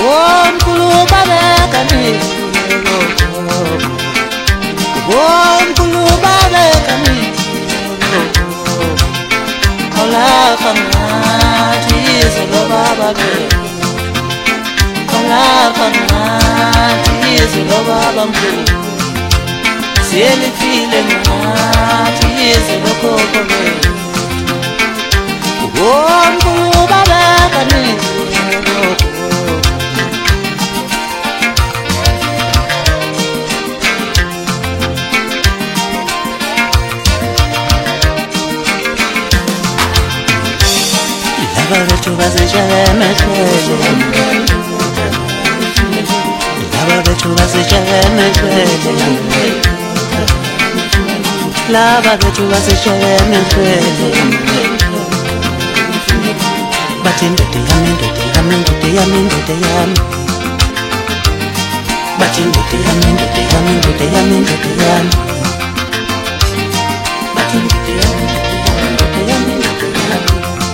Wonkuluba bekani Wonkuluba bekani Ola khamati zoloba babe Ola khamati zoloba bamkhulu Siyelifile ngathi zolokho be Wonkuluba bekani Lava bethu basejame twele Lava bethu basejame twele Lava bethu basejame twele Bathi ndoda yami ndoda yami ndoda yami ndoda yami Bathi ndoda yami ndoda yami ndoda yami ndoda yami Bathi ndoda yami ndoda yami ndoda yami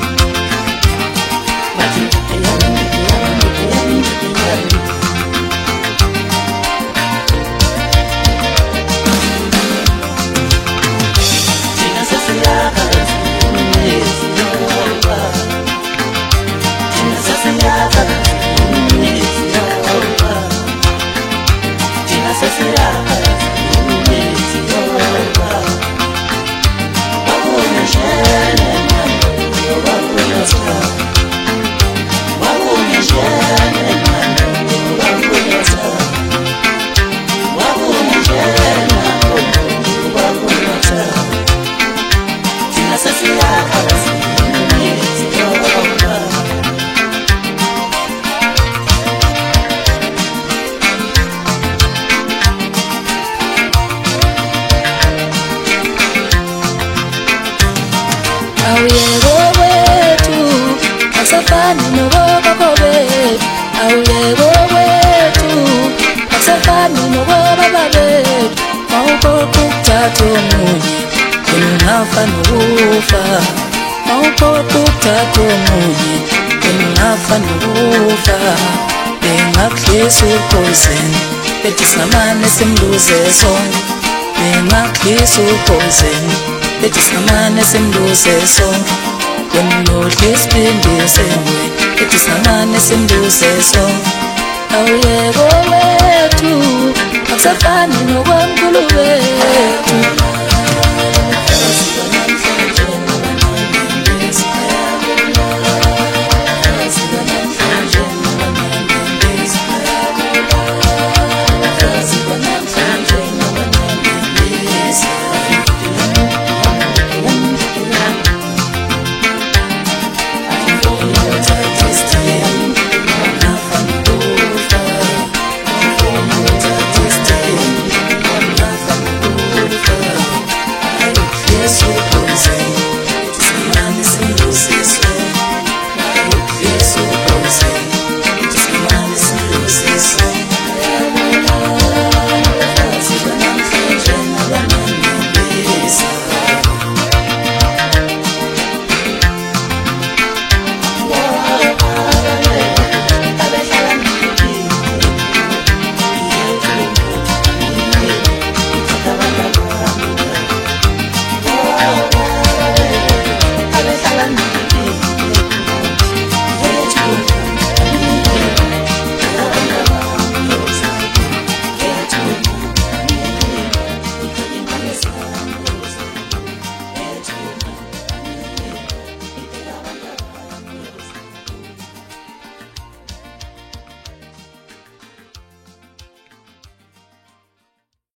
Poison, it is no man is him loses song. Being a kiss poison, it is no man is him loses song. When Lord is been the same way, it is no man is him loses song. Oh yeah, go away too. I'm so funny, no one will away too.